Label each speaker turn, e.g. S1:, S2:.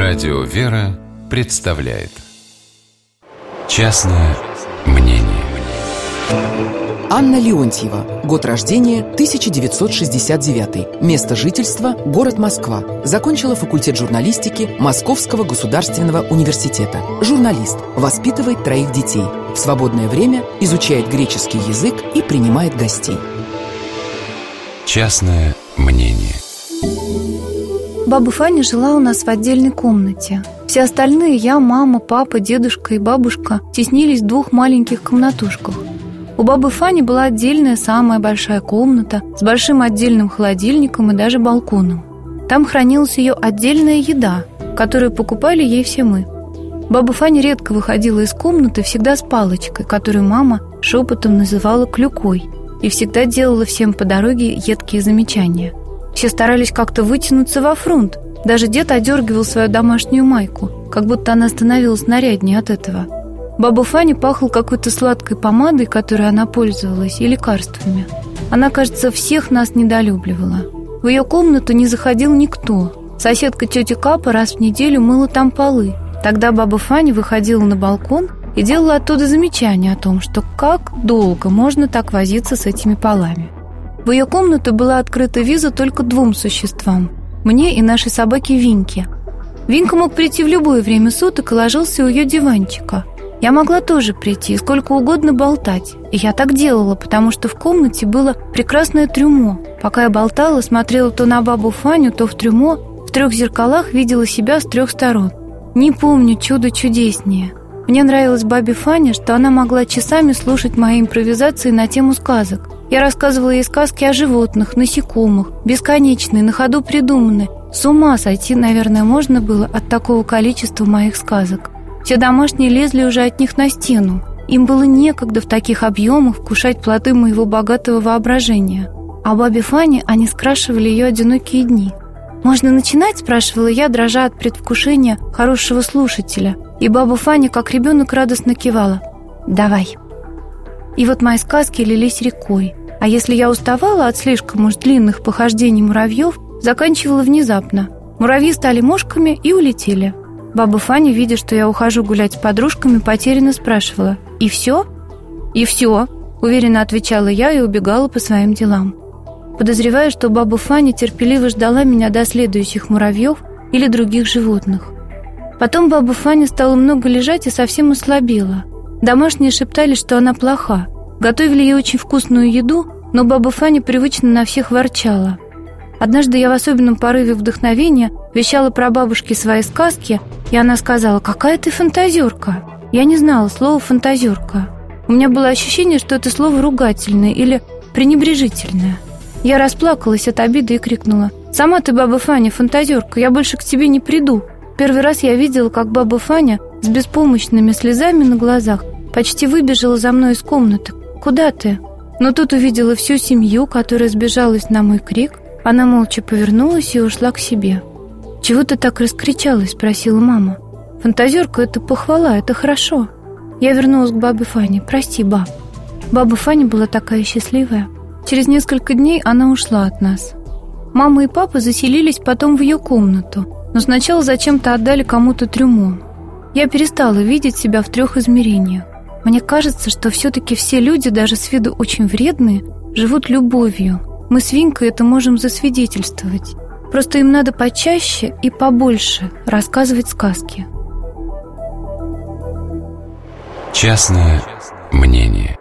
S1: Радио «Вера» представляет «Частное мнение».
S2: Анна Леонтьева. Год рождения 1969. Место жительства – город Москва. Закончила факультет журналистики Московского государственного университета. Журналист. Воспитывает 3 детей. В свободное время изучает греческий язык и принимает гостей.
S1: Частное мнение.
S3: Баба Фаня жила у нас в отдельной комнате. Все остальные, я, мама, папа, дедушка и бабушка, теснились в 2 маленьких комнатушках. У бабы Фани была отдельная самая большая комната с большим отдельным холодильником и даже балконом. Там хранилась ее отдельная еда, которую покупали ей все мы. Баба Фаня редко выходила из комнаты, всегда с палочкой, которую мама шепотом называла клюкой, и всегда делала всем по дороге едкие замечания. Все старались как-то вытянуться во фронт. Даже дед одергивал свою домашнюю майку, как будто она становилась наряднее от этого. Баба Фаня пахла какой-то сладкой помадой, которой она пользовалась, и лекарствами. Она, кажется, всех нас недолюбливала. В ее комнату не заходил никто. Соседка тетя Капа раз в неделю мыла там полы. Тогда баба Фаня выходила на балкон и делала оттуда замечания о том, что как долго можно так возиться с этими полами. В ее комнату была открыта виза только 2 существам – мне и нашей собаке Виньке. Винька мог прийти в любое время суток и ложился у ее диванчика. Я могла тоже прийти и сколько угодно болтать. И я так делала, потому что в комнате было прекрасное трюмо. Пока я болтала, смотрела то на бабу Фаню, то в трюмо, в 3 зеркалах видела себя с 3 сторон. Не помню чудо чудеснее. Мне нравилось бабе Фане, что она могла часами слушать мои импровизации на тему сказок. Я рассказывала ей сказки о животных, насекомых, бесконечные, на ходу придуманные. С ума сойти, наверное, можно было от такого количества моих сказок. Все домашние лезли уже от них на стену. Им было некогда в таких объемах вкушать плоды моего богатого воображения. А бабе Фане они скрашивали ее одинокие дни. «Можно начинать?» – спрашивала я, дрожа от предвкушения хорошего слушателя. И баба Фаня, как ребенок, радостно кивала. «Давай». И вот мои сказки лились рекой. А если я уставала от слишком уж длинных похождений муравьев, заканчивала внезапно. Муравьи стали мошками и улетели. Баба Фаня, видя, что я ухожу гулять с подружками, потерянно спрашивала: «И все?» «И все», — уверенно отвечала я и убегала по своим делам. Подозреваю, что баба Фаня терпеливо ждала меня до следующих муравьев или других животных. Потом баба Фаня стала много лежать и совсем ослабела. Домашние шептали, что она плоха. Готовили ей очень вкусную еду, но баба Фаня привычно на всех ворчала. Однажды я в особенном порыве вдохновения вещала про бабушки свои сказки, и она сказала: «Какая ты фантазерка!» Я не знала слова «фантазерка». У меня было ощущение, что это слово ругательное или пренебрежительное. Я расплакалась от обиды и крикнула: «Сама ты, баба Фаня, фантазерка, я больше к тебе не приду!» Первый раз я видела, как баба Фаня с беспомощными слезами на глазах почти выбежала за мной из комнаты. «Куда ты?» Но тут увидела всю семью, которая сбежалась на мой крик. Она молча повернулась и ушла к себе. «Чего ты так раскричалась?» – спросила мама. «Фантазерка – это похвала, это хорошо». Я вернулась к бабе Фане. «Прости, баб». Баба Фаня была такая счастливая. Через несколько дней она ушла от нас. Мама и папа заселились потом в ее комнату, но сначала зачем-то отдали кому-то трюмо. Я перестала видеть себя в 3 измерениях. Мне кажется, что все-таки все люди, даже с виду очень вредные, живут любовью. Мы с Винькой это можем засвидетельствовать. Просто им надо почаще и побольше рассказывать сказки.
S1: Частное мнение.